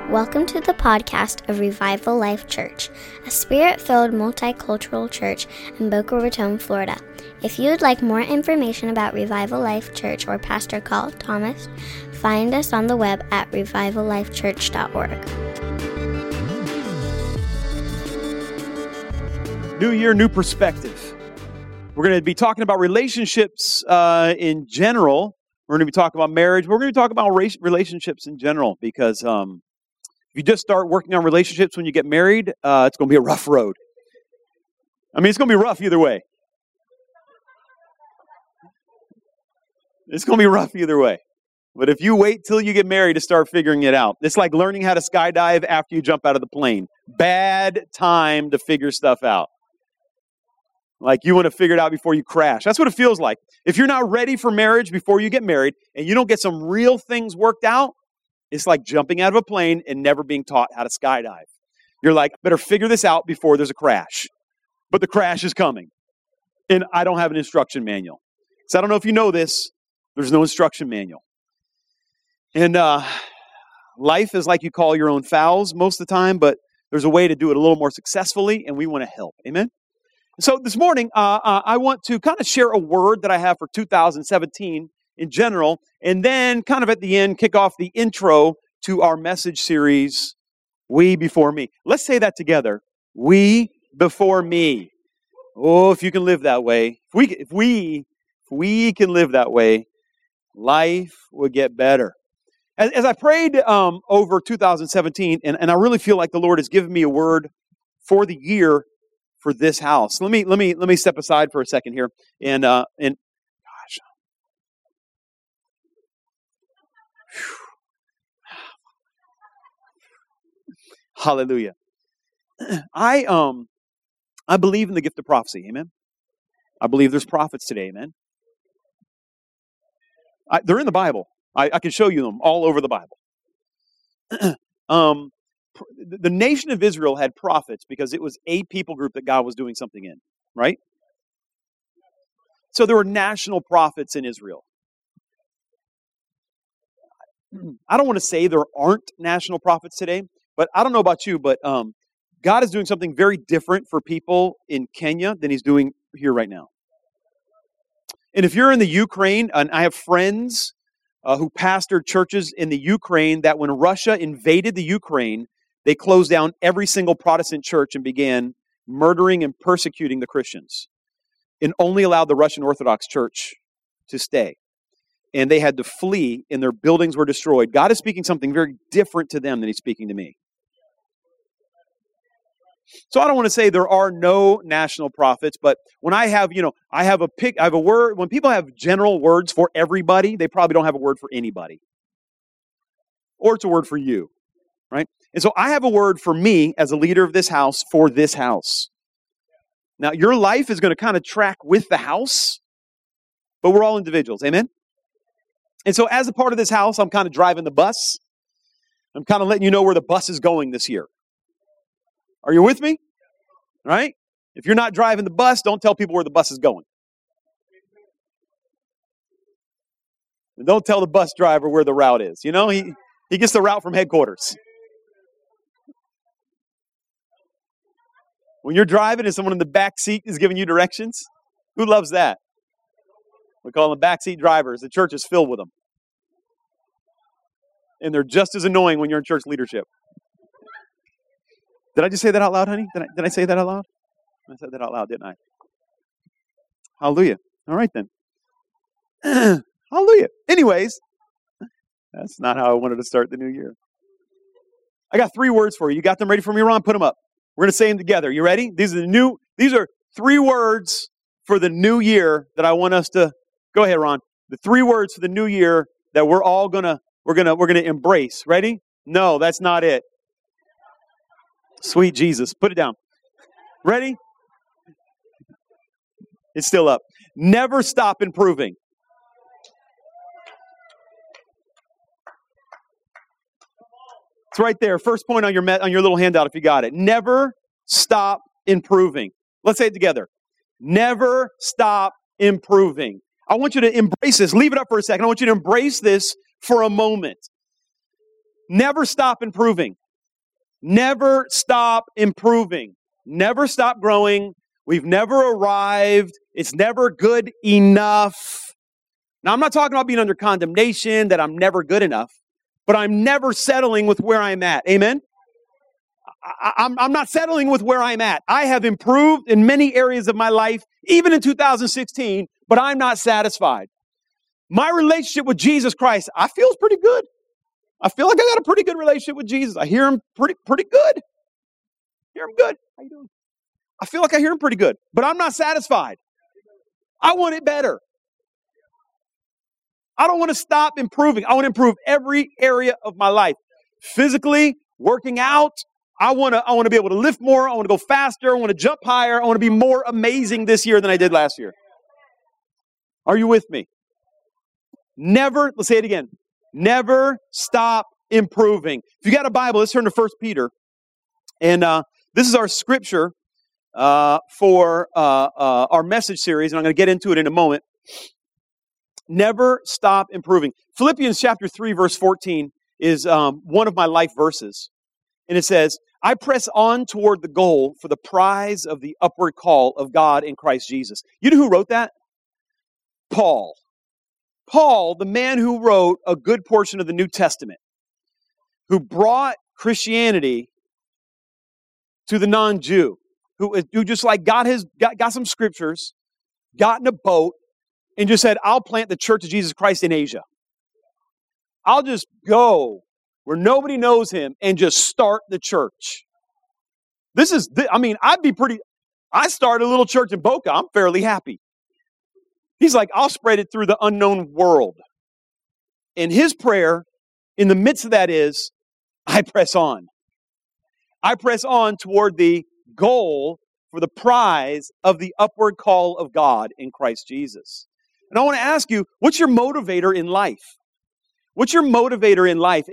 Welcome to the podcast of Revival Life Church, a spirit-filled multicultural church in Boca Raton, Florida. If you would like more information about Revival Life Church or Pastor Carl Thomas, find us on the web at revivallifechurch.org. New year, new perspective. We're going to be talking about relationships in general. We're going to be talking about marriage. We're going to talk about relationships in general because if you just start working on relationships when you get married, it's going to be a rough road. I mean, it's going to be rough either way. It's going to be rough either way. But if you wait till you get married to start figuring it out, it's like learning how to skydive after you jump out of the plane. Bad time to figure stuff out. Like you want to figure it out before you crash. That's what it feels like. If you're not ready for marriage before you get married and you don't get some real things worked out, it's like jumping out of a plane and never being taught how to skydive. You're like, better figure this out before there's a crash. But the crash is coming. And I don't have an instruction manual. So I don't know if you know this, there's no instruction manual. And life is like you call your own fouls most of the time, but there's a way to do it a little more successfully, and we want to help. Amen? So this morning, I want to kind of share a word that I have for 2017 in general, and then kind of at the end, kick off the intro to our message series, We Before Me. Let's say that together. We before me. Oh, if you can live that way, if we can live that way, life would get better. As I prayed over 2017, and I really feel like the Lord has given me a word for the year for this house. Let me step aside for a second here, and gosh, hallelujah. I believe in the gift of prophecy. Amen. I believe there's prophets today. Amen. They're in the Bible. I can show you them all over the Bible. The nation of Israel had prophets because it was a people group that God was doing something in, right? So there were national prophets in Israel. I don't want to say there aren't national prophets today, but I don't know about you, but God is doing something very different for people in Kenya than He's doing here right now. And if you're in the Ukraine, and I have friends who pastored churches in the Ukraine, that when Russia invaded the Ukraine, they closed down every single Protestant church and began murdering and persecuting the Christians, and only allowed the Russian Orthodox Church to stay. And they had to flee, and their buildings were destroyed. God is speaking something very different to them than He's speaking to me. So I don't want to say there are no national prophets, but when I have a word, when people have general words for everybody, they probably don't have a word for anybody. Or it's a word for you, right? And so I have a word for me as a leader of this house for this house. Now, your life is going to kind of track with the house, but we're all individuals, amen? And so as a part of this house, I'm kind of driving the bus. I'm kind of letting you know where the bus is going this year. Are you with me? Right? If you're not driving the bus, don't tell people where the bus is going. And don't tell the bus driver where the route is. You know, he gets the route from headquarters. When you're driving and someone in the back seat is giving you directions, who loves that? We call them backseat drivers. The church is filled with them. And they're just as annoying when you're in church leadership. Did I just say that out loud, honey? Did I say that out loud? I said that out loud, didn't I? Hallelujah. All right, then. Hallelujah. Anyways, that's not how I wanted to start the new year. I got 3 words for you. You got them ready for me, Ron? Put them up. We're going to say them together. You ready? These are 3 words for the new year that I want us to, go ahead, Ron. The 3 words for the new year that we're all going to embrace. Ready? No, that's not it. Sweet Jesus. Put it down. Ready? It's still up. Never stop improving. It's right there. First point on your little handout if you got it. Never stop improving. Let's say it together. Never stop improving. I want you to embrace this. Leave it up for a second. I want you to embrace this for a moment. Never stop improving. Never stop improving. Never stop growing. We've never arrived. It's never good enough. Now, I'm not talking about being under condemnation, that I'm never good enough, but I'm never settling with where I'm at. Amen? I'm not settling with where I'm at. I have improved in many areas of my life, even in 2016, but I'm not satisfied. My relationship with Jesus Christ, I feel is pretty good. I feel like I got a pretty good relationship with Jesus. I hear him pretty good. Hear him good. How you doing? I feel like I hear him pretty good, but I'm not satisfied. I want it better. I don't want to stop improving. I want to improve every area of my life. Physically, working out. I want to be able to lift more. I want to go faster. I want to jump higher. I want to be more amazing this year than I did last year. Are you with me? Never, let's say it again. Never stop improving. If you got a Bible, let's turn to 1 Peter. And this is our scripture for our message series, and I'm going to get into it in a moment. Never stop improving. Philippians chapter 3, verse 14 is one of my life verses. And it says, I press on toward the goal for the prize of the upward call of God in Christ Jesus. You know who wrote that? Paul. Paul, the man who wrote a good portion of the New Testament, who brought Christianity to the non-Jew, who just like got some scriptures, got in a boat, and just said, I'll plant the Church of Jesus Christ in Asia. I'll just go where nobody knows him and just start the church. I started a little church in Boca. I'm fairly happy. He's like, I'll spread it through the unknown world. And his prayer in the midst of that is, I press on. I press on toward the goal for the prize of the upward call of God in Christ Jesus. And I want to ask you, what's your motivator in life? What's your motivator in life?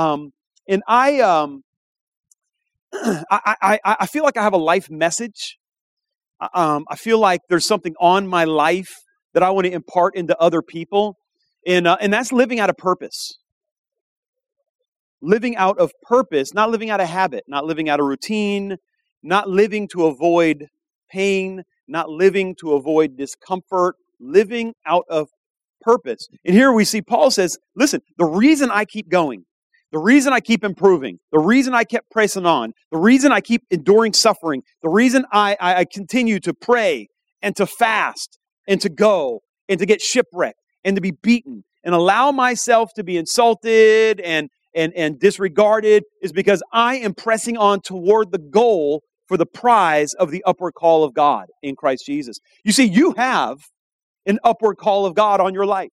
I feel like I have a life message. I feel like there's something on my life that I want to impart into other people. And that's living out of purpose. Living out of purpose, not living out of habit, not living out of routine, not living to avoid pain, not living to avoid discomfort, living out of purpose. And here we see Paul says, listen, the reason I keep going, the reason I keep improving, the reason I kept pressing on, the reason I keep enduring suffering, the reason I continue to pray and to fast and to go and to get shipwrecked and to be beaten and allow myself to be insulted and disregarded is because I am pressing on toward the goal for the prize of the upward call of God in Christ Jesus. You see, you have an upward call of God on your life.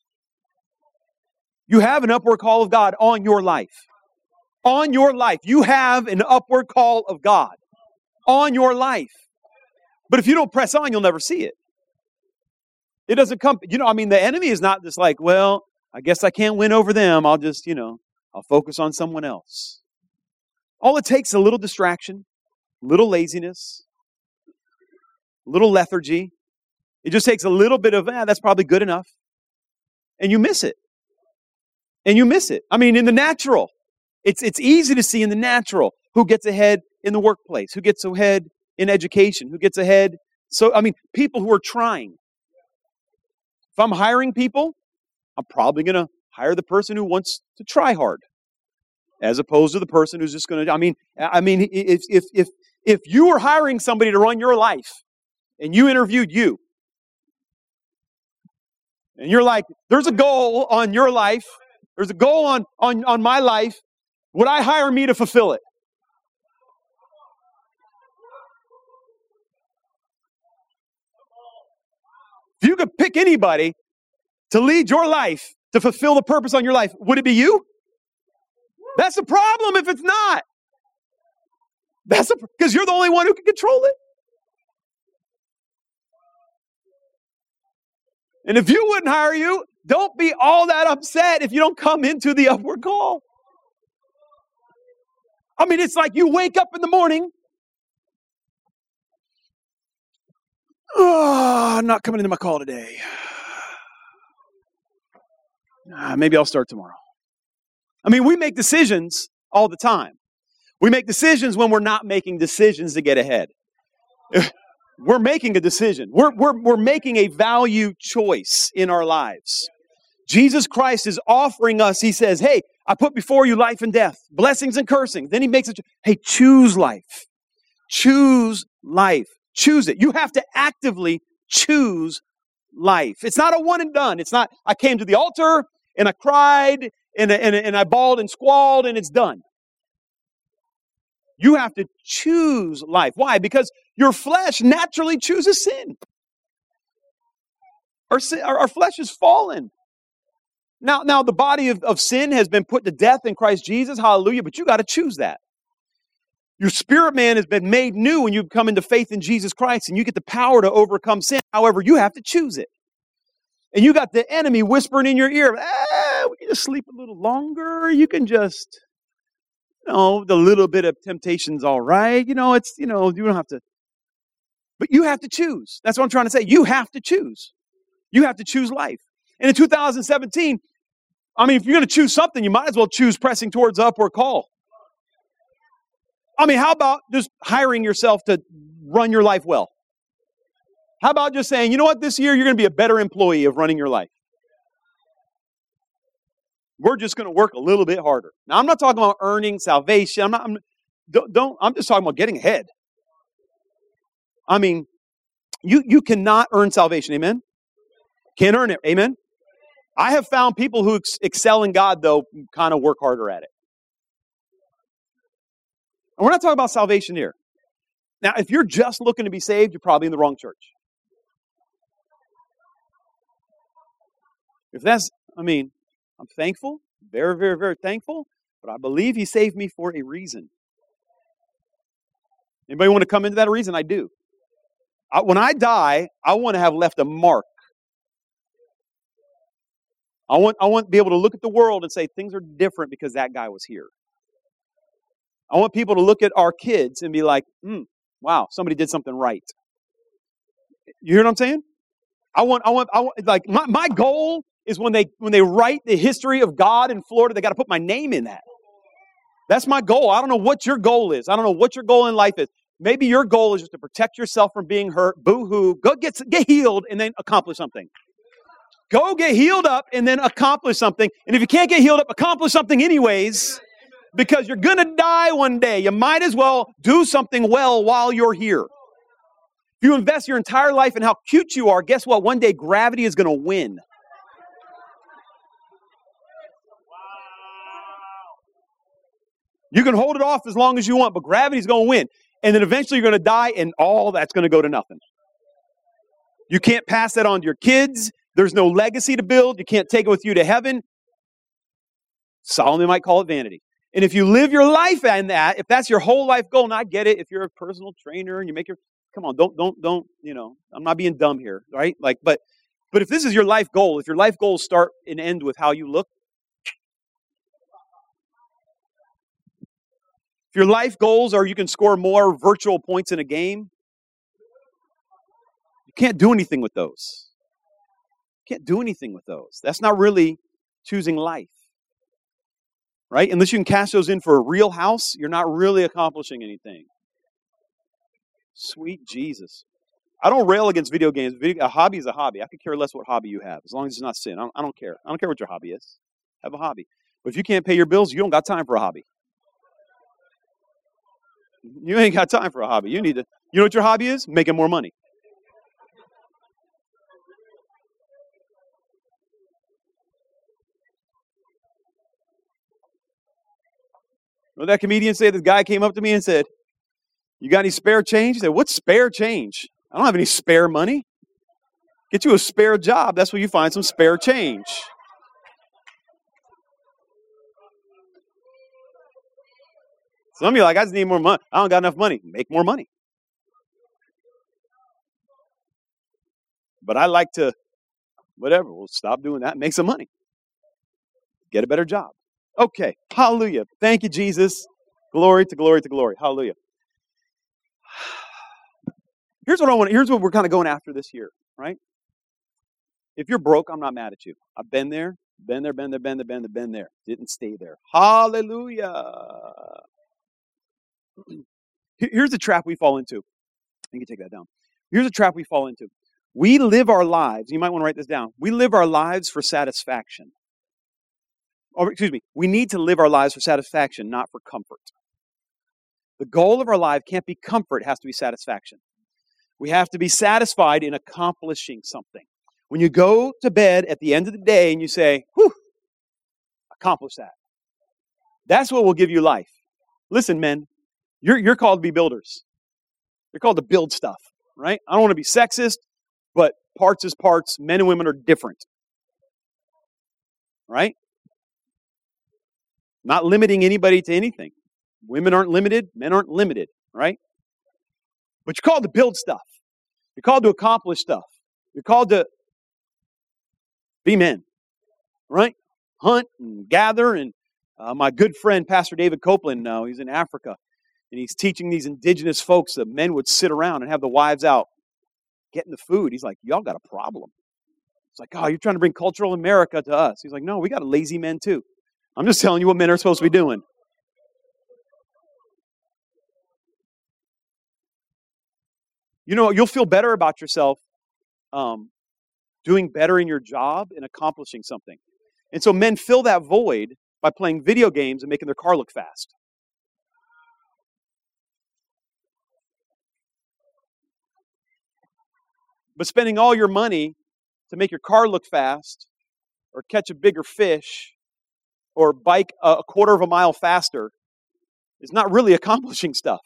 You have an upward call of God on your life. On your life. You have an upward call of God on your life. But if you don't press on, you'll never see it. It doesn't come, the enemy is not just like, well, I guess I can't win over them. I'll just, I'll focus on someone else. All it takes is a little distraction, a little laziness, a little lethargy. It just takes a little bit of, that's probably good enough. And you miss it. And you miss it. In the natural. It's easy to see in the natural who gets ahead in the workplace, who gets ahead in education, who gets ahead. People who are trying. If I'm hiring people, I'm probably going to hire the person who wants to try hard, as opposed to the person who's just going to. If you were hiring somebody to run your life, and you interviewed you, and you're like, "There's a goal on your life. There's a goal on my life. Would I hire me to fulfill it?" If you could pick anybody to lead your life, to fulfill the purpose on your life, would it be you? That's the problem if it's not. Because you're the only one who can control it. And if you wouldn't hire you, don't be all that upset if you don't come into the upward call. It's like you wake up in the morning. Oh, I'm not coming into my call today. Maybe I'll start tomorrow. I mean, we make decisions all the time. We make decisions when we're not making decisions to get ahead. We're making a decision. We're making a value choice in our lives. Jesus Christ is offering us, he says, hey, I put before you life and death, blessings and cursing. Then he makes it, hey, choose life. Choose life. Choose it. You have to actively choose life. It's not a one and done. It's not, I came to the altar and I cried and I bawled and squalled and it's done. You have to choose life. Why? Because your flesh naturally chooses sin. Our flesh is fallen. Now the body of sin has been put to death in Christ Jesus. Hallelujah. But you got to choose that. Your spirit man has been made new when you come into faith in Jesus Christ and you get the power to overcome sin. However, you have to choose it. And you got the enemy whispering in your ear, we can just sleep a little longer. You can just, the little bit of temptation's all right. You don't have to. But you have to choose. That's what I'm trying to say. You have to choose. You have to choose life. And in 2017, if you're going to choose something, you might as well choose pressing towards the upward call. How about just hiring yourself to run your life well? How about just saying, you know what, this year you're going to be a better employee of running your life. We're just going to work a little bit harder. Now, I'm not talking about earning salvation. I'm just talking about getting ahead. You cannot earn salvation, amen? Can't earn it, amen? I have found people who excel in God, though, kind of work harder at it. And we're not talking about salvation here. Now, if you're just looking to be saved, you're probably in the wrong church. I'm thankful, very, very, very thankful, but I believe he saved me for a reason. Anybody want to come into that reason? I do. When I die, I want to have left a mark. I want to be able to look at the world and say things are different because that guy was here. I want people to look at our kids and be like, wow, somebody did something right. You hear what I'm saying? I want my goal is when they write the history of God in Florida, they got to put my name in that. That's my goal. I don't know what your goal is. I don't know what your goal in life is. Maybe your goal is just to protect yourself from being hurt. Boo-hoo. Go get healed and then accomplish something. Go get healed up and then accomplish something. And if you can't get healed up, accomplish something anyways, because you're going to die one day. You might as well do something well while you're here. If you invest your entire life in how cute you are, guess what? One day gravity is going to win. You can hold it off as long as you want, but gravity's going to win. And then eventually you're going to die and all that's going to go to nothing. You can't pass that on to your kids. There's no legacy to build. You can't take it with you to heaven. Solomon might call it vanity. And if you live your life in that, if that's your whole life goal, and I get it, if you're a personal trainer and you make come on, don't, I'm not being dumb here, right? But if this is your life goal, if your life goals start and end with how you look, if your life goals are you can score more virtual points in a game, you can't do anything with those. You can't do anything with those. That's not really choosing life. Right? Unless you can cash those in for a real house, you're not really accomplishing anything. Sweet Jesus. I don't rail against video games. A hobby is a hobby. I could care less what hobby you have, as long as it's not sin. I don't care. I don't care what your hobby is. Have a hobby. But if you can't pay your bills, you don't got time for a hobby. You ain't got time for a hobby. You know what your hobby is? Making more money. What did that comedian say? This guy came up to me and said, you got any spare change? He said, what's spare change? I don't have any spare money. Get you a spare job. That's where you find some spare change. Some of you are like, I just need more money. I don't got enough money. Make more money. But I like to, whatever, we'll stop doing that and make some money. Get a better job. Okay, hallelujah. Thank you, Jesus. Glory to glory to glory. Hallelujah. Here's what we're kind of going after this year, right? If you're broke, I'm not mad at you. I've been there, Been there, been there, been there, been there, been there. Didn't stay there. Hallelujah. Here's the trap we fall into. You can take that down. Here's a trap we fall into. We live our lives. You might want to write this down. We live our lives for satisfaction. Or, excuse me. We need to live our lives for satisfaction, not for comfort. The goal of our life can't be comfort. It has to be satisfaction. We have to be satisfied in accomplishing something. When you go to bed at the end of the day and you say, whew, accomplish that. That's what will give you life. Listen, men, you're called to be builders. You're called to build stuff, right? I don't want to be sexist, but parts is parts. Men and women are different. Right? Not limiting anybody to anything. Women aren't limited, men aren't limited, right? But you're called to build stuff. You're called to accomplish stuff. You're called to be men, right? Hunt and gather. And my good friend, Pastor David Copeland, he's in Africa, and he's teaching these indigenous folks that men would sit around and have the wives out getting the food. He's like, y'all got a problem. It's like, oh, you're trying to bring cultural America to us. He's like, no, we got lazy men too. I'm just telling you what men are supposed to be doing. You know, you'll feel better about yourself doing better in your job and accomplishing something. And so men fill that void by playing video games and making their car look fast. But spending all your money to make your car look fast, or catch a bigger fish, or bike a quarter of a mile faster is not really accomplishing stuff.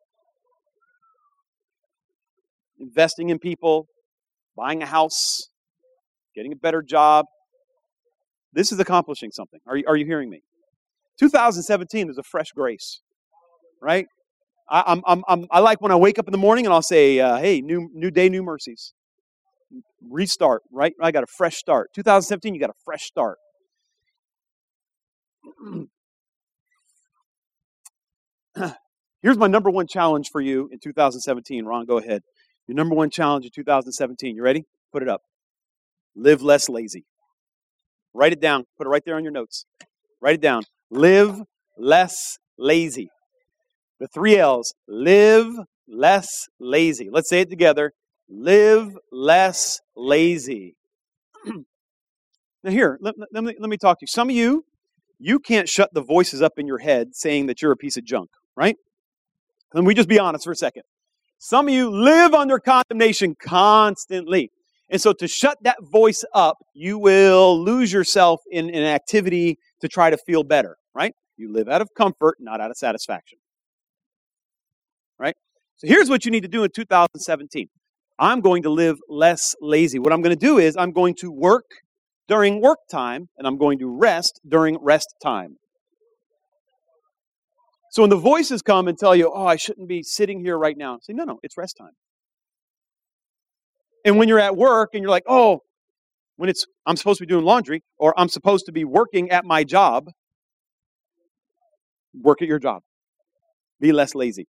Investing in people, buying a house, getting a better job. This is accomplishing something. Are you hearing me? 2017 is a fresh grace, right? I like when I wake up in the morning and I'll say, hey, new day, new mercies. Restart, right? I got a fresh start. 2017, you got a fresh start. Here's my number one challenge for you in 2017. Ron, go ahead. Your number one challenge in 2017. You ready? Put it up. Live less lazy. Write it down. Put it right there on your notes. Write it down. Live less lazy. The 3 L's. Live less lazy. Let's say it together. Live less lazy. Now here, let me talk to you. Some of you can't shut the voices up in your head saying that you're a piece of junk, right? Let me just be honest for a second. Some of you live under condemnation constantly. And so to shut that voice up, you will lose yourself in an activity to try to feel better, right? You live out of comfort, not out of satisfaction. Right? So here's what you need to do in 2017. I'm going to live less lazy. What I'm going to do is I'm going to work during work time, and I'm going to rest during rest time. So when the voices come and tell you, oh, I shouldn't be sitting here right now, say, no, it's rest time. And when you're at work and you're like, oh, I'm supposed to be doing laundry, or I'm supposed to be working at my job, work at your job. Be less lazy.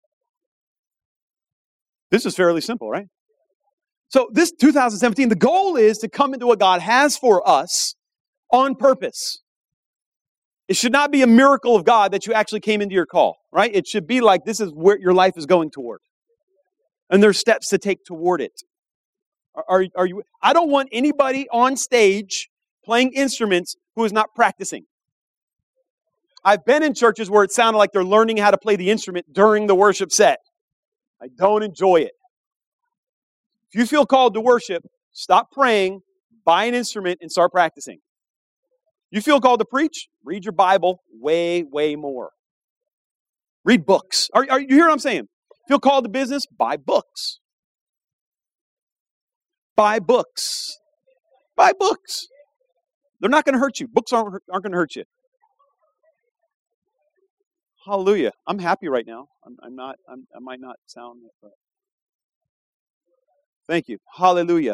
This is fairly simple, right? So this 2017, the goal is to come into what God has for us on purpose. It should not be a miracle of God that you actually came into your call, right? It should be like this is where your life is going toward. And there's steps to take toward it. Are you? I don't want anybody on stage playing instruments who is not practicing. I've been in churches where it sounded like they're learning how to play the instrument during the worship set. I don't enjoy it. If you feel called to worship, stop praying, buy an instrument, and start practicing. You feel called to preach? Read your Bible way, way more. Read books. Are you hear what I'm saying? Feel called to business? Buy books. Buy books. Buy books. They're not going to hurt you. Books aren't going to hurt you. Hallelujah. I'm happy right now. I might not sound it, but thank you. Hallelujah.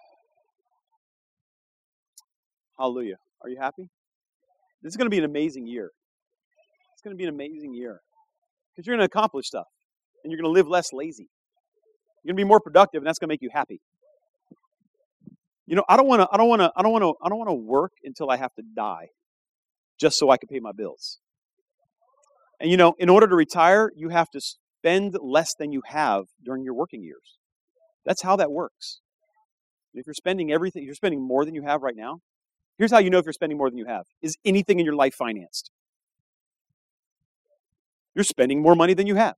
Hallelujah. Are you happy? This is going to be an amazing year. It's going to be an amazing year. Because you're going to accomplish stuff. And you're going to live less lazy. You're going to be more productive, and that's going to make you happy. I don't want to work until I have to die, just so I can pay my bills. And in order to retire, you have to spend less than you have during your working years. That's how that works. If you're spending everything, you're spending more than you have right now. Here's how you know if you're spending more than you have. Is anything in your life financed? You're spending more money than you have.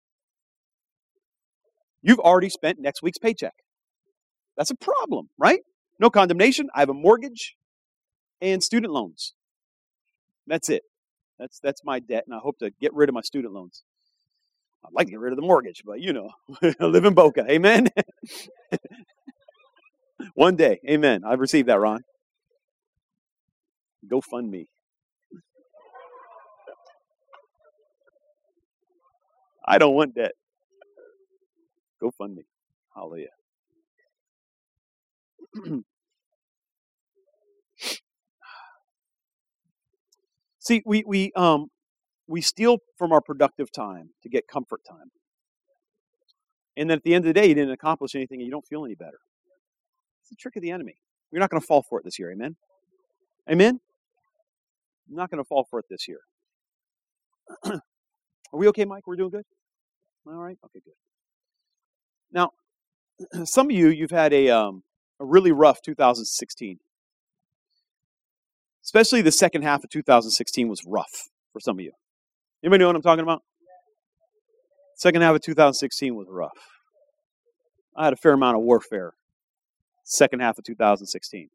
You've already spent next week's paycheck. That's a problem, right? No condemnation. I have a mortgage and student loans. That's it. That's my debt, and I hope to get rid of my student loans. I'd like to get rid of the mortgage, but I live in Boca. Amen? One day. Amen. I've received that, Ron. Go fund me. I don't want debt. Go fund me. Hallelujah. See, we steal from our productive time to get comfort time. And then at the end of the day, you didn't accomplish anything and you don't feel any better. It's the trick of the enemy. You're not going to fall for it this year. Amen? Amen? I'm not going to fall for it this year. Are we okay, Mike? We're doing good? All right? Okay, good. Now, some of you've had a really rough 2016. Especially the second half of 2016 was rough for some of you. Anybody know what I'm talking about? Second half of 2016 was rough. I had a fair amount of warfare. Second half of 2016.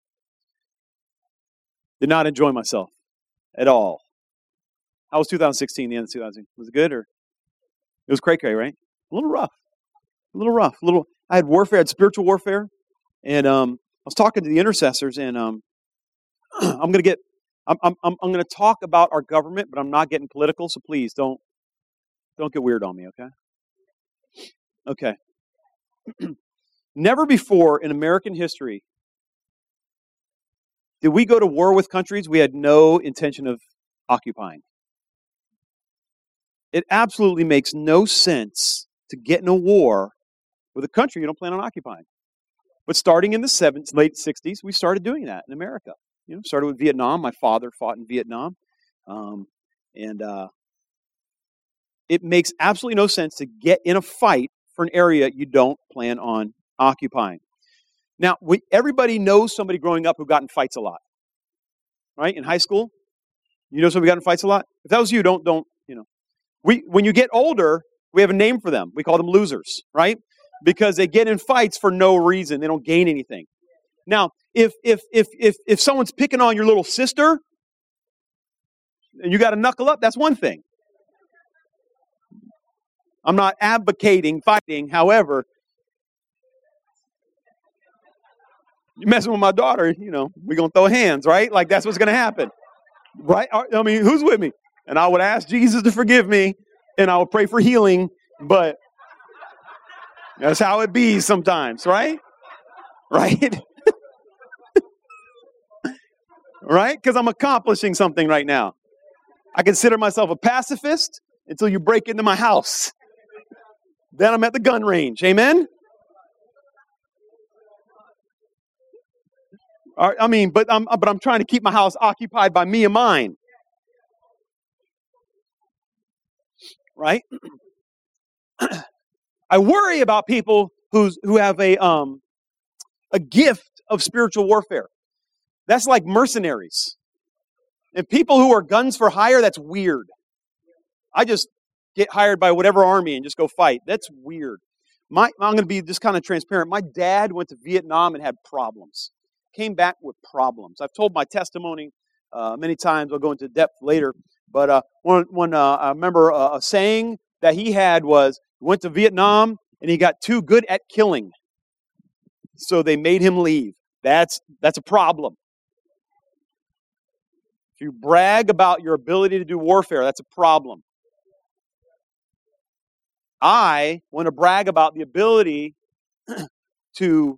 Did not enjoy myself at all. How was 2016, the end of 2016? Was it good or? It was cray-cray, right? A little rough. I had warfare, I had spiritual warfare. And I was talking to the intercessors, and I'm going to talk about our government, but I'm not getting political, so please don't get weird on me, okay? Okay. Never before in American history did we go to war with countries we had no intention of occupying. It absolutely makes no sense to get in a war with a country you don't plan on occupying. But starting in the late 60s, we started doing that in America. Started with Vietnam. My father fought in Vietnam. It makes absolutely no sense to get in a fight for an area you don't plan on occupying. Now, everybody knows somebody growing up who got in fights a lot. Right? In high school, you know somebody who got in fights a lot? If that was you, don't. When you get older, we have a name for them. We call them losers, right? Because they get in fights for no reason. They don't gain anything. Now, if someone's picking on your little sister and you got to knuckle up, that's one thing. I'm not advocating fighting. However, you're messing with my daughter, we're going to throw hands, right? Like that's what's going to happen. Right? I mean, who's with me? And I would ask Jesus to forgive me and I would pray for healing, but that's how it be sometimes, right? Right? Right? Because I'm accomplishing something right now. I consider myself a pacifist until you break into my house. Then I'm at the gun range. Amen? I mean, but I'm trying to keep my house occupied by me and mine. Right? I worry about people who have a gift of spiritual warfare. That's like mercenaries. And people who are guns for hire, that's weird. I just get hired by whatever army and just go fight. That's weird. I'm going to be just kind of transparent. My dad went to Vietnam and had problems. Came back with problems. I've told my testimony many times. I'll go into depth later. But I remember a saying that he had was, he went to Vietnam and he got too good at killing. So they made him leave. That's a problem. If you brag about your ability to do warfare, that's a problem. I want to brag about the ability to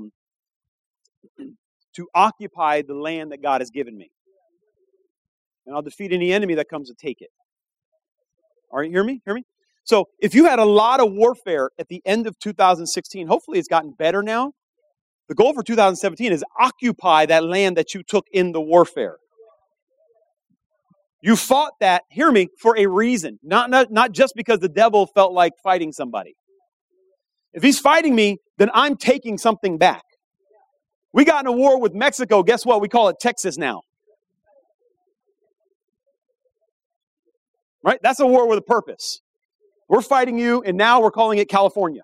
occupy the land that God has given me. And I'll defeat any enemy that comes to take it. All right, hear me? So if you had a lot of warfare at the end of 2016, hopefully it's gotten better now. The goal for 2017 is occupy that land that you took in the warfare. You fought that, hear me, for a reason. Not just because the devil felt like fighting somebody. If he's fighting me, then I'm taking something back. We got in a war with Mexico. Guess what? We call it Texas now. Right? That's a war with a purpose. We're fighting you, and now we're calling it California.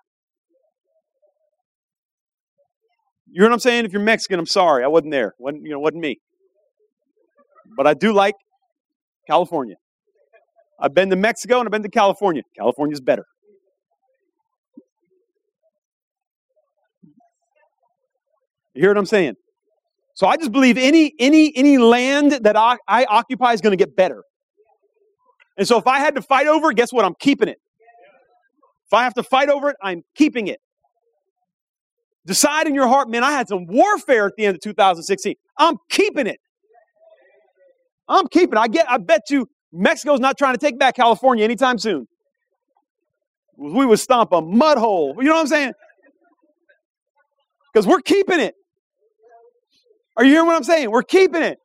You know what I'm saying? If you're Mexican, I'm sorry. I wasn't there. Wasn't me. But I do like California. I've been to Mexico and I've been to California. California's better. You hear what I'm saying? So I just believe any land that I occupy is going to get better. And so if I had to fight over it, guess what? I'm keeping it. If I have to fight over it, I'm keeping it. Decide in your heart, man, I had some warfare at the end of 2016. I'm keeping it. I'm keeping it. I bet you Mexico's not trying to take back California anytime soon. We would stomp a mud hole. You know what I'm saying? Because we're keeping it. Are you hearing what I'm saying? We're keeping it.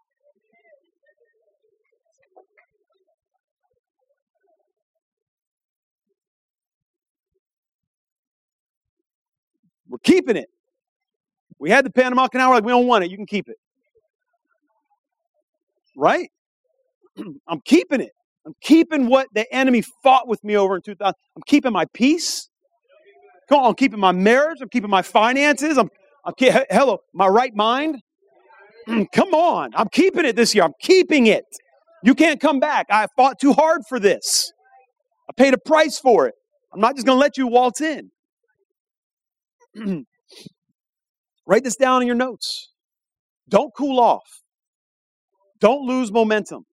We're keeping it. We had the Panama Canal. We're like, we don't want it. You can keep it. Right? I'm keeping it. I'm keeping what the enemy fought with me over in 2000. I'm keeping my peace. Come on, I'm keeping my marriage. I'm keeping my finances. Hello, my right mind. Come on. I'm keeping it this year. I'm keeping it. You can't come back. I fought too hard for this. I paid a price for it. I'm not just going to let you waltz in. Write this down in your notes. Don't cool off. Don't lose momentum.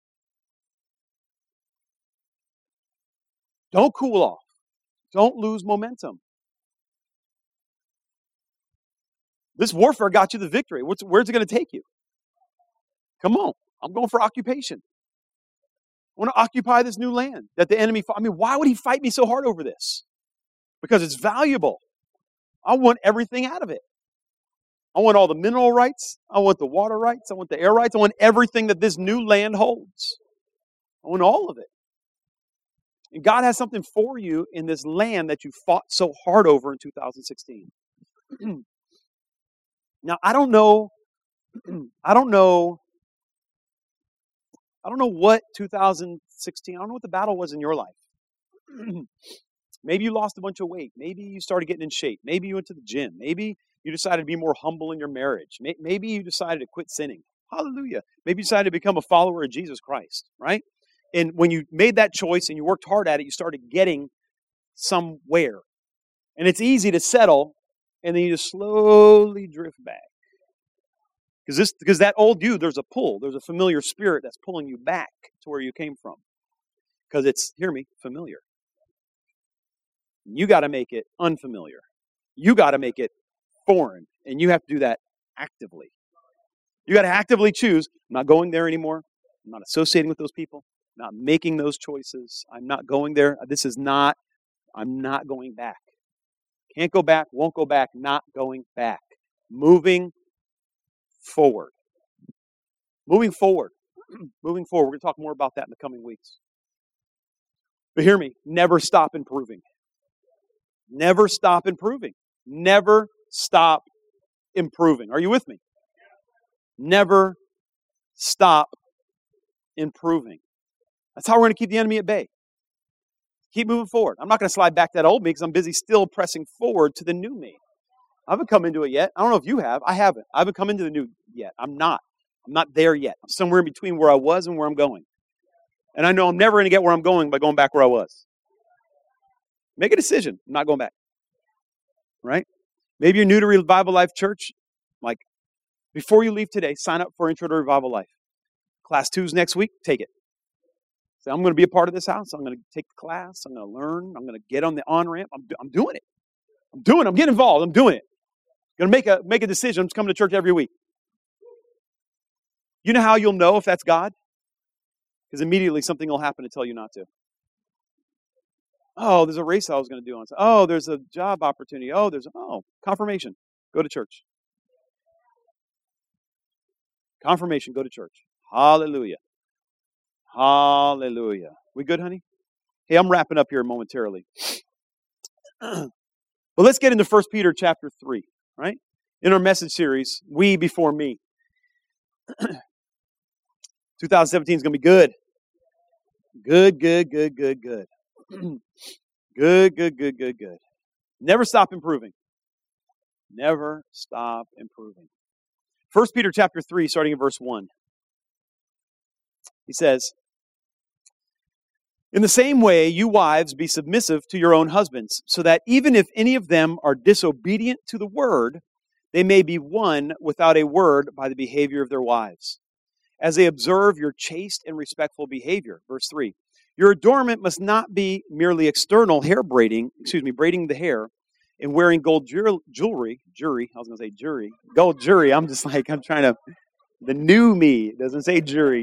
Don't cool off. Don't lose momentum. This warfare got you the victory. Where's it going to take you? Come on. I'm going for occupation. I want to occupy this new land that the enemy fought. I mean, why would he fight me so hard over this? Because it's valuable. I want everything out of it. I want all the mineral rights. I want the water rights. I want the air rights. I want everything that this new land holds. I want all of it. And God has something for you in this land that you fought so hard over in 2016. Now, I don't know what 2016, I don't know what the battle was in your life. Maybe you lost a bunch of weight. Maybe you started getting in shape. Maybe you went to the gym. Maybe you decided to be more humble in your marriage. Maybe you decided to quit sinning. Hallelujah. Maybe you decided to become a follower of Jesus Christ, right? And when you made that choice and you worked hard at it, you started getting somewhere. And it's easy to settle, and then you just slowly drift back. Because that old you, there's a pull. There's a familiar spirit that's pulling you back to where you came from. Because it's, hear me, familiar. You got to make it unfamiliar. You got to make it foreign. And you have to do that actively. You got to actively choose, I'm not going there anymore. I'm not associating with those people. I'm not making those choices. I'm not going there. I'm not going back. Can't go back, won't go back, not going back. Moving forward. Moving forward. Moving forward. We're going to talk more about that in the coming weeks. But hear me, never stop improving. Never stop improving. Never stop improving. Are you with me? Never stop improving. That's how we're going to keep the enemy at bay. Keep moving forward. I'm not going to slide back to that old me because I'm busy still pressing forward to the new me. I haven't come into it yet. I don't know if you have. I haven't. I haven't come into the new yet. I'm not there yet. I'm somewhere in between where I was and where I'm going. And I know I'm never going to get where I'm going by going back where I was. Make a decision. I'm not going back. Right? Maybe you're new to Revival Life Church. Like, before you leave today, sign up for Intro to Revival Life. Class 2's next week. Take it. So I'm going to be a part of this house. I'm going to take the class. I'm going to learn. I'm going to get on the on-ramp. I'm doing it. I'm getting involved. I'm doing it. I'm going to make a decision. I'm just coming to church every week. You know how you'll know if that's God? Because immediately something will happen to tell you not to. Oh, there's a race I was going to do. Oh, there's a job opportunity. Oh, confirmation. Go to church. Confirmation, go to church. Hallelujah. Hallelujah. We good, honey? Hey, I'm wrapping up here momentarily. Well, let's get into 1 Peter chapter 3, right? In our message series, We Before Me. 2017 is going to be good. Good. Good. Never stop improving. Never stop improving. 1 Peter chapter 3, starting in verse 1. He says, "In the same way, you wives, be submissive to your own husbands, so that even if any of them are disobedient to the word, they may be won without a word by the behavior of their wives, as they observe your chaste and respectful behavior." Verse 3. "Your adornment must not be merely external braiding the hair and wearing gold jewelry. Gold jewelry. I'm trying to, the new me doesn't say jury.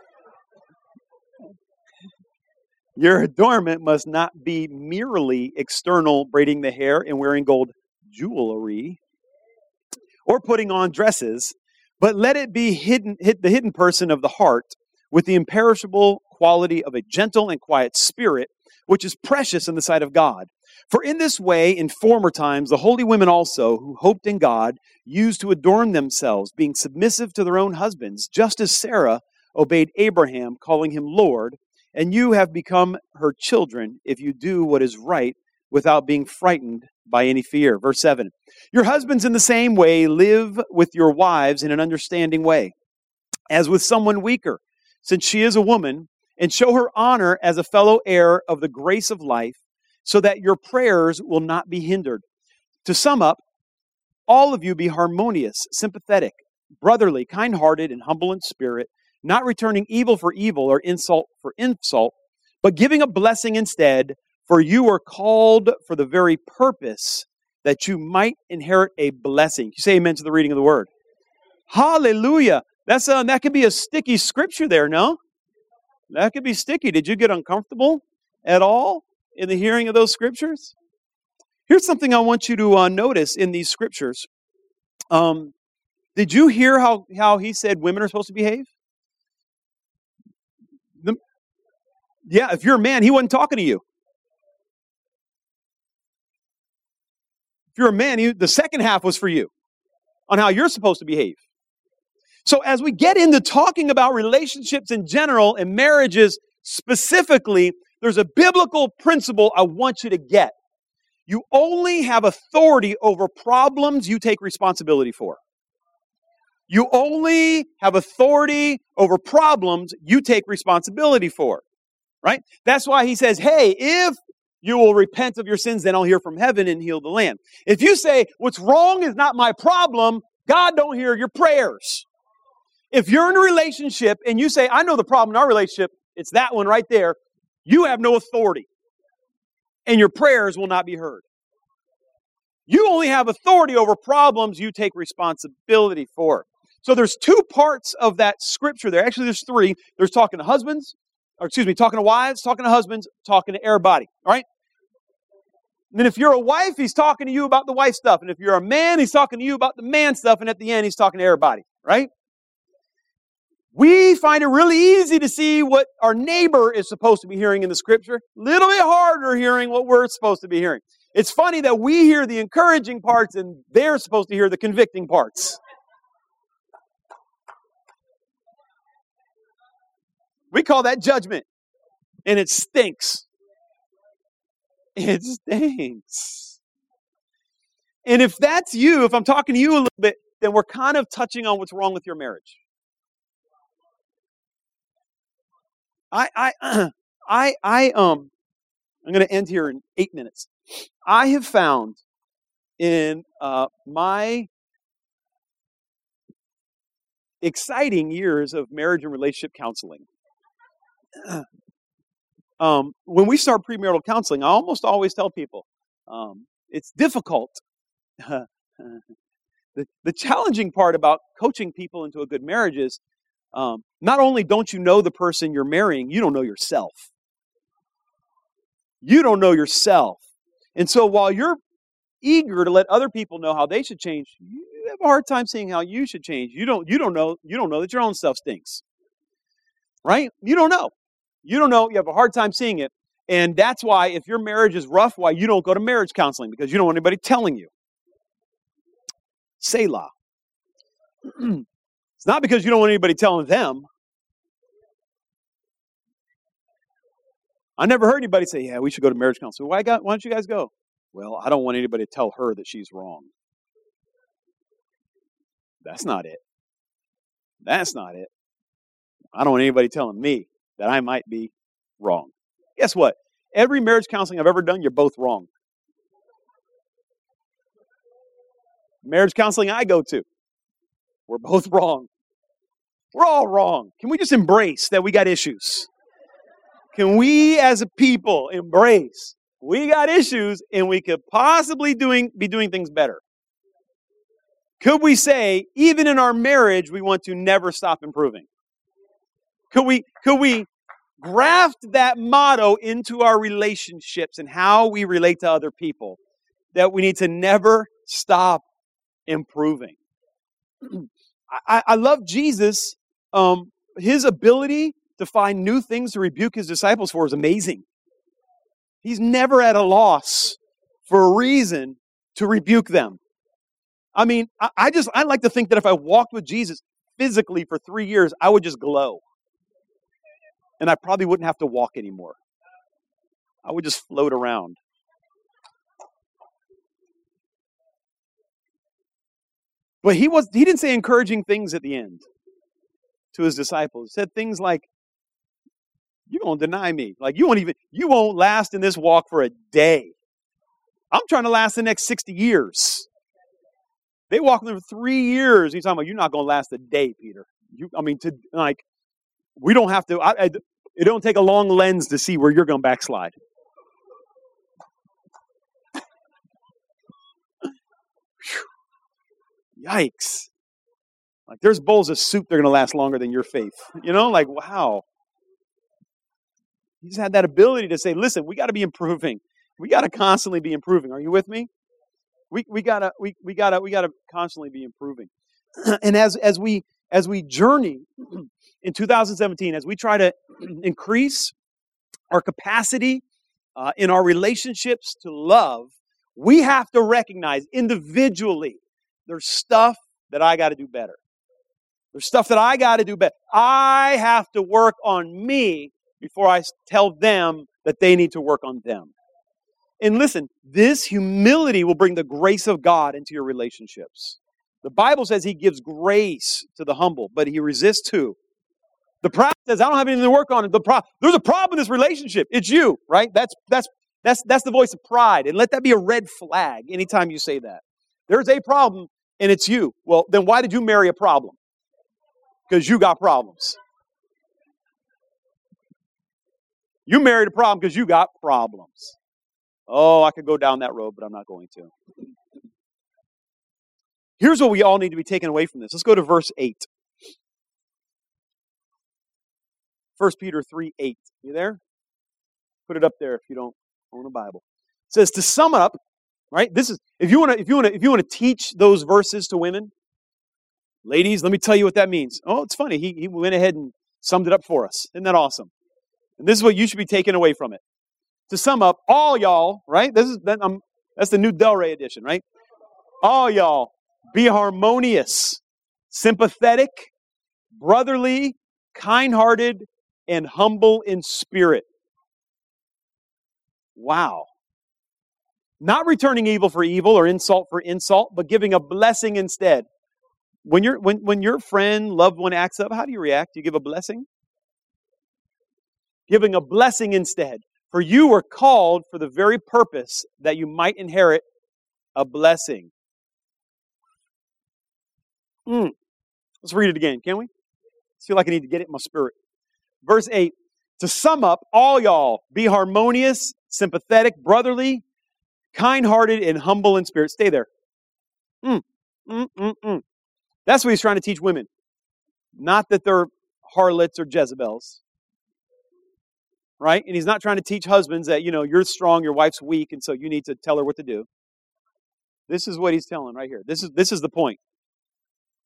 Your adornment must not be merely external braiding the hair and wearing gold jewelry or putting on dresses, but let it be the hidden person of the heart with the imperishable quality of a gentle and quiet spirit, which is precious in the sight of God. For in this way, in former times, the holy women also, who hoped in God, used to adorn themselves, being submissive to their own husbands, just as Sarah obeyed Abraham, calling him Lord, and you have become her children if you do what is right without being frightened by any fear." Verse 7. "Your husbands in the same way live with your wives in an understanding way, as with someone weaker, since she is a woman, and show her honor as a fellow heir of the grace of life, so that your prayers will not be hindered. To sum up, all of you be harmonious, sympathetic, brotherly, kind-hearted, and humble in spirit, not returning evil for evil or insult for insult, but giving a blessing instead, for you are called for the very purpose that you might inherit a blessing." You say amen to the reading of the word. Hallelujah. That could be a sticky scripture there, no? That could be sticky. Did you get uncomfortable at all in the hearing of those scriptures? Here's something I want you to notice in these scriptures. Did you hear how he said women are supposed to behave? Yeah, if you're a man, he wasn't talking to you. If you're a man, the second half was for you on how you're supposed to behave. So as we get into talking about relationships in general and marriages specifically, there's a biblical principle I want you to get. You only have authority over problems you take responsibility for. You only have authority over problems you take responsibility for. Right? That's why he says, hey, if you will repent of your sins, then I'll hear from heaven and heal the land. If you say, what's wrong is not my problem, God don't hear your prayers. If you're in a relationship and you say, I know the problem in our relationship, it's that one right there, you have no authority. And your prayers will not be heard. You only have authority over problems you take responsibility for. So there's two parts of that scripture there. Actually, there's three. There's talking to talking to wives, talking to husbands, talking to everybody. All right? And then if you're a wife, he's talking to you about the wife stuff. And if you're a man, he's talking to you about the man stuff. And at the end, he's talking to everybody. Right? We find it really easy to see what our neighbor is supposed to be hearing in the scripture. A little bit harder hearing what we're supposed to be hearing. It's funny that we hear the encouraging parts and they're supposed to hear the convicting parts. We call that judgment. And it stinks. It stinks. And if that's you, if I'm talking to you a little bit, then we're kind of touching on what's wrong with your marriage. I'm going to end here in 8 minutes. I have found in my exciting years of marriage and relationship counseling, when we start premarital counseling, I almost always tell people it's difficult. The challenging part about coaching people into a good marriage is not only don't you know the person you're marrying, you don't know yourself. You don't know yourself. And so while you're eager to let other people know how they should change, you have a hard time seeing how you should change. You don't know that your own stuff stinks. Right? You don't know. You don't know. You have a hard time seeing it. And that's why if your marriage is rough, why you don't go to marriage counseling, because you don't want anybody telling you. Selah. It's not because you don't want anybody telling them. I never heard anybody say, yeah, we should go to marriage counseling. Why don't you guys go? Well, I don't want anybody to tell her that she's wrong. That's not it. That's not it. I don't want anybody telling me that I might be wrong. Guess what? Every marriage counseling I've ever done, you're both wrong. Marriage counseling I go to, we're both wrong. We're all wrong. Can we just embrace that we got issues? Can we as a people embrace we got issues and we could possibly be doing things better? Could we say, even in our marriage, we want to never stop improving? Could we graft that motto into our relationships and how we relate to other people? That we need to never stop improving. I love Jesus. His ability to find new things to rebuke his disciples for is amazing. He's never at a loss for a reason to rebuke them. I mean, I like to think that if I walked with Jesus physically for 3 years, I would just glow. And I probably wouldn't have to walk anymore. I would just float around. But he didn't say encouraging things at the end to his disciples. He said things like, you're going to deny me. Like, you won't last in this walk for a day. I'm trying to last the next 60 years. They walked with him for 3 years. He's talking about, you're not going to last a day, Peter. We don't have to, it don't take a long lens to see where you're going to backslide. Yikes. Like, there's bowls of soup that are going to last longer than your faith. Like, wow. He just had that ability to say, listen, we got to be improving. We got to constantly be improving. Are you with me? We gotta constantly be improving. And as we journey in 2017, as we try to increase our capacity in our relationships to love, we have to recognize individually there's stuff that I got to do better. There's stuff that I got to do better. I have to work on me before I tell them that they need to work on them. And listen, this humility will bring the grace of God into your relationships. The Bible says He gives grace to the humble, but He resists who? The proud says, I don't have anything to work on. There's a problem in this relationship. It's you, right? That's the voice of pride. And let that be a red flag anytime you say that. There's a problem, and it's you. Well, then why did you marry a problem? Because you got problems. You married a problem because you got problems. Oh, I could go down that road, but I'm not going to. Here's what we all need to be taken away from this. Let's go to verse 8. 1 Peter 3:8. You there? Put it up there if you don't own a Bible. It says to sum up, right? This is if you want to teach those verses to women, ladies, let me tell you what that means. Oh, it's funny. He went ahead and summed it up for us. Isn't that awesome? And this is what you should be taking away from it. To sum up, all y'all, right? That's the new Delray edition, right? All y'all, be harmonious, sympathetic, brotherly, kind-hearted, and humble in spirit. Wow. Not returning evil for evil or insult for insult, but giving a blessing instead. When your friend, loved one acts up, how do you react? Do you give a blessing? Giving a blessing instead. For you were called for the very purpose that you might inherit a blessing. Let's read it again, can we? I feel like I need to get it in my spirit. Verse 8, to sum up, all y'all, be harmonious, sympathetic, brotherly, kind-hearted, and humble in spirit. Stay there. That's what he's trying to teach women. Not that they're harlots or Jezebels. Right? And he's not trying to teach husbands that, you're strong, your wife's weak, and so you need to tell her what to do. This is what he's telling right here. This is the point.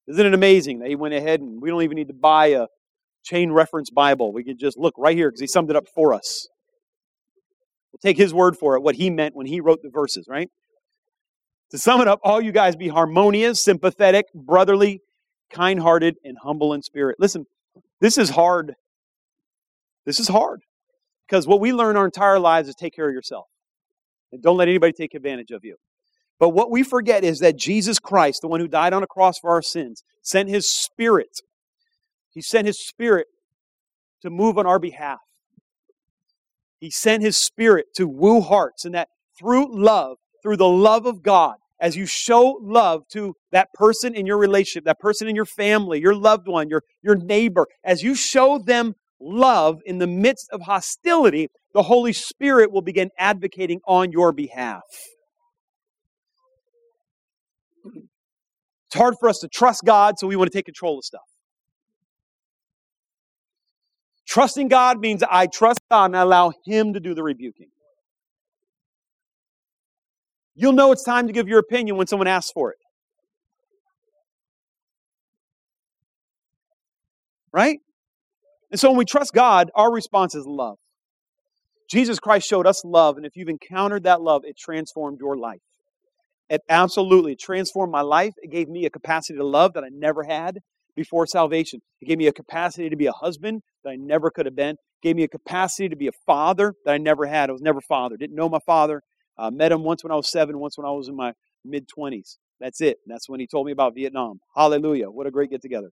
Isn't it amazing that he went ahead and we don't even need to buy a chain reference Bible. We could just look right here because he summed it up for us. We'll take his word for it, what he meant when he wrote the verses, right? To sum it up, all you guys be harmonious, sympathetic, brotherly, kind-hearted, and humble in spirit. Listen, this is hard. This is hard. Because what we learn our entire lives is take care of yourself. And don't let anybody take advantage of you. But what we forget is that Jesus Christ, the one who died on a cross for our sins, sent His Spirit. He sent His Spirit to move on our behalf. He sent His Spirit to woo hearts, and that through love, through the love of God, as you show love to that person in your relationship, that person in your family, your loved one, your neighbor, as you show them love in the midst of hostility, the Holy Spirit will begin advocating on your behalf. It's hard for us to trust God, so we want to take control of stuff. Trusting God means I trust God and I allow Him to do the rebuking. You'll know it's time to give your opinion when someone asks for it. Right? And so when we trust God, our response is love. Jesus Christ showed us love, and if you've encountered that love, it transformed your life. It absolutely transformed my life. It gave me a capacity to love that I never had before salvation. It gave me a capacity to be a husband that I never could have been. It gave me a capacity to be a father that I never had. I was never father. Didn't know my father. Met him once when I was 7, once when I was in my mid-20s. That's it. That's when he told me about Vietnam. Hallelujah. What a great get-together.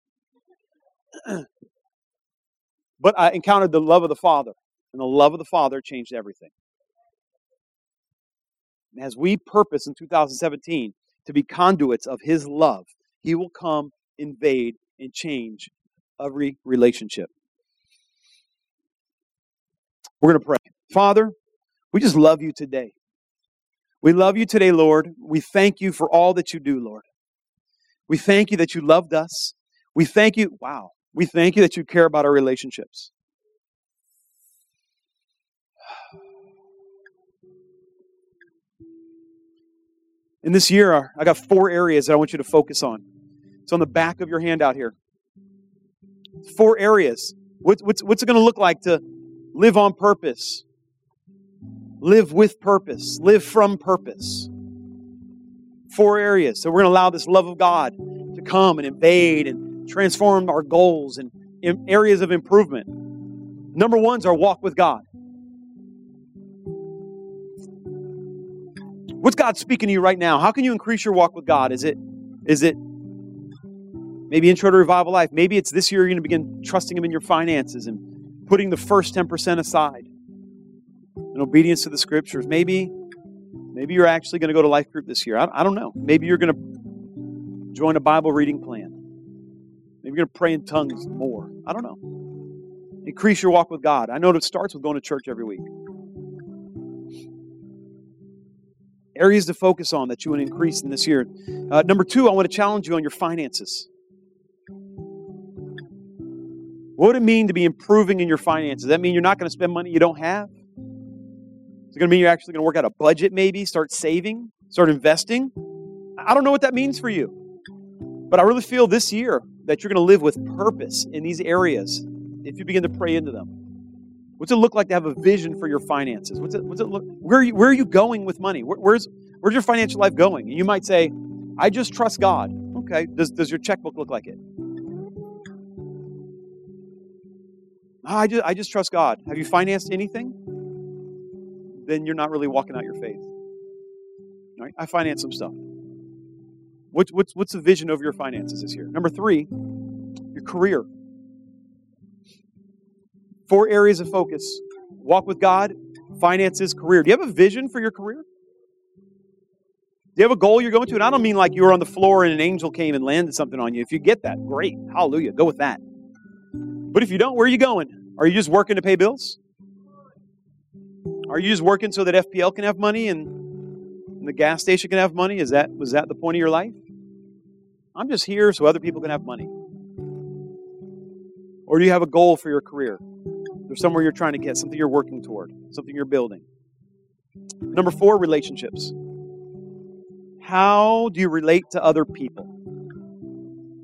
But I encountered the love of the Father. And the love of the Father changed everything. And as we purpose in 2017 to be conduits of His love, He will come, invade, and change every relationship. We're going to pray. Father, we just love You today. We love You today, Lord. We thank You for all that You do, Lord. We thank You that You loved us. We thank You, we thank You that You care about our relationships. In this year, I got 4 areas that I want you to focus on. It's on the back of your handout here. 4 areas. What's it going to look like to live on purpose? Live with purpose. Live from purpose. 4 areas. So we're going to allow this love of God to come and invade and transform our goals and areas of improvement. Number 1 is our walk with God. What's God speaking to you right now? How can you increase your walk with God? Is it maybe Intro to Revival Life? Maybe it's this year you're going to begin trusting Him in your finances and putting the first 10% aside in obedience to the Scriptures. Maybe you're actually going to go to life group this year. I don't know. Maybe you're going to join a Bible reading plan. Maybe you're going to pray in tongues more. I don't know. Increase your walk with God. I know it starts with going to church every week. Areas to focus on that you want to increase in this year. Number 2, I want to challenge you on your finances. What would it mean to be improving in your finances? Does that mean you're not going to spend money you don't have? Is it going to mean you're actually going to work out a budget maybe? Start saving? Start investing? I don't know what that means for you. But I really feel this year that you're going to live with purpose in these areas if you begin to pray into them. What's it look like to have a vision for your finances? What's it look? Where are you going with money? Where's your financial life going? And you might say, I just trust God. Okay. Does your checkbook look like it? I just trust God. Have you financed anything? Then you're not really walking out your faith. All right? I financed some stuff. What's the vision of your finances this year? Number 3, your career. 4 areas of focus. Walk with God, finances, career. Do you have a vision for your career? Do you have a goal you're going to? And I don't mean like you were on the floor and an angel came and landed something on you. If you get that, great. Hallelujah. Go with that. But if you don't, where are you going? Are you just working to pay bills? Are you just working so that FPL can have money and the gas station can have money? Was that the point of your life? I'm just here so other people can have money. Or do you have a goal for your career? There's somewhere you're trying to get, something you're working toward, something you're building. Number 4, relationships. How do you relate to other people?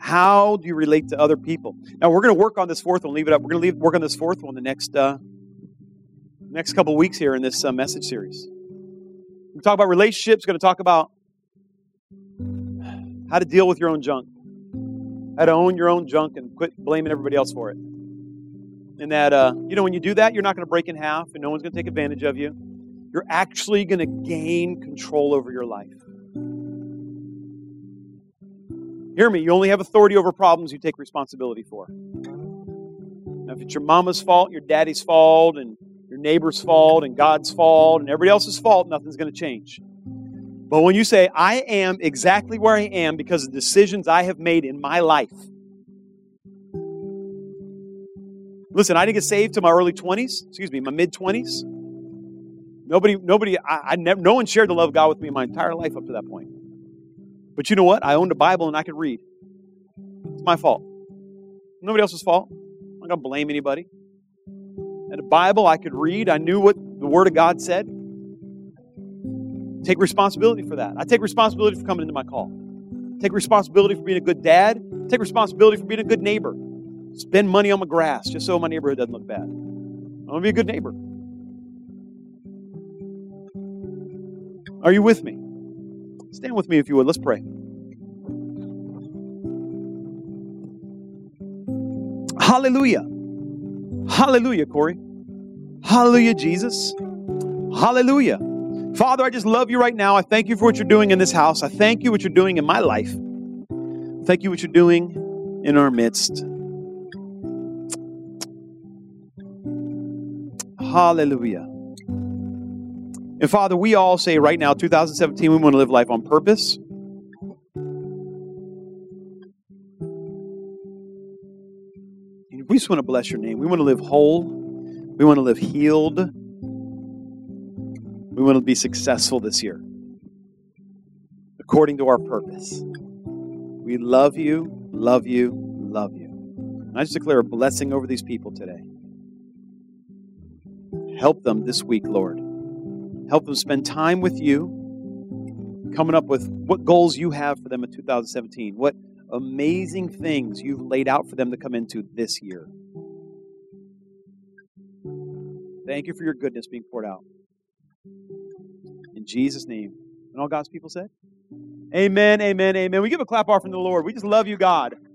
How do you relate to other people? Now, we're going to work on this fourth one. Leave it up. We're going to work on this fourth one the next couple weeks here in this message series. We're going to talk about relationships. We're going to talk about how to deal with your own junk. How to own your own junk and quit blaming everybody else for it. And that, when you do that, you're not going to break in half and no one's going to take advantage of you. You're actually going to gain control over your life. Hear me, you only have authority over problems you take responsibility for. Now, if it's your mama's fault, your daddy's fault, and your neighbor's fault, and God's fault, and everybody else's fault, nothing's going to change. But when you say, I am exactly where I am because of decisions I have made in my life. Listen, I didn't get saved till my my mid-20s. No one shared the love of God with me my entire life up to that point. But you know what? I owned a Bible and I could read. It's my fault. Nobody else's fault. I'm not going to blame anybody. I had a Bible I could read. I knew what the Word of God said. Take responsibility for that. I take responsibility for coming into my call. Take responsibility for being a good dad. Take responsibility for being a good neighbor. Spend money on my grass just so my neighborhood doesn't look bad. I'm going to be a good neighbor. Are you with me? Stand with me if you would. Let's pray. Hallelujah. Hallelujah, Corey. Hallelujah, Jesus. Hallelujah. Father, I just love you right now. I thank you for what you're doing in this house. I thank you what you're doing in my life. Thank you what you're doing in our midst. Hallelujah. And Father, we all say right now, 2017, we want to live life on purpose. We just want to bless your name. We want to live whole. We want to live healed. We want to be successful this year according to our purpose. We love you, love you, love you. And I just declare a blessing over these people today. Help them this week, Lord. Help them spend time with you, coming up with what goals you have for them in 2017, what amazing things you've laid out for them to come into this year. Thank you for your goodness being poured out. In Jesus' name. And all God's people said, amen, amen, amen. We give a clap offering to the Lord. We just love you, God.